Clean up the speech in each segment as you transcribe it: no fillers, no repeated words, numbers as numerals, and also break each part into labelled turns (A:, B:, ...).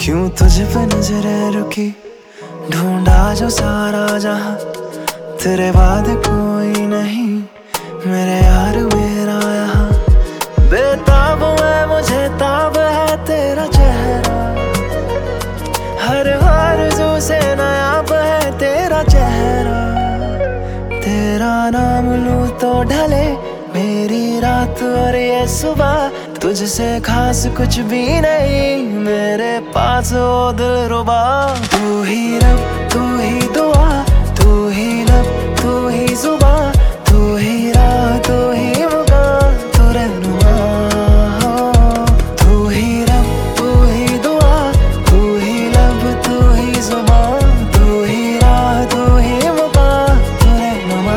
A: क्यों तुझ पे नजरें रुकी, ढूंढा जो सारा जहां, तेरे बाद कोई नहीं मेरे यार मेरा यहाँ। बेताब है मुझे ताब है तेरा चेहरा, हर आरज़ू से नायाब है तेरा चेहरा। तेरा नाम लूं तो ढले मेरी रात और ये सुबह, तुझसे खास कुछ भी नहीं मेरे पास ओ दिलरुबा। तू ही रब तू ही दुआ, तू ही लब तू ही जुबा, तू ही राह तू ही मुकाम तू रहनुमा। तू ही रब तू ही दुआ, तू ही लब तू ही जुबा, तू ही राह तू ही मुकाम तू रहनुमा।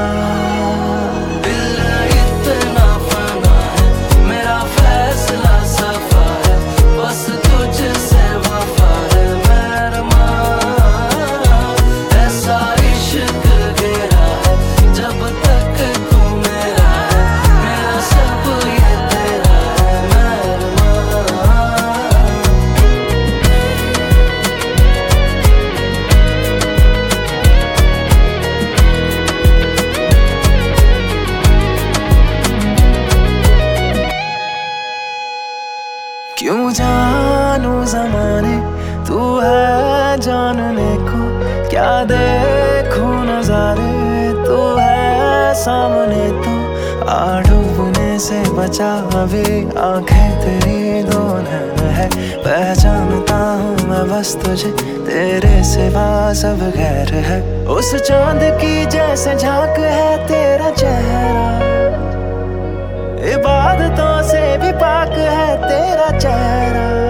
A: क्यों जानू ज़माने तू है जानने को, क्या देखूं नज़ारे तू है सामने। तो आ डूबने से बचा अभी आंखें तेरी दो नैन है, पहचानता हूँ मैं बस तुझे तेरे सिवा सब गैर है। उस चांद की जैसे झांक है तेरा चेहरा, इबादतों से भी पाक है तेरा चेहरा।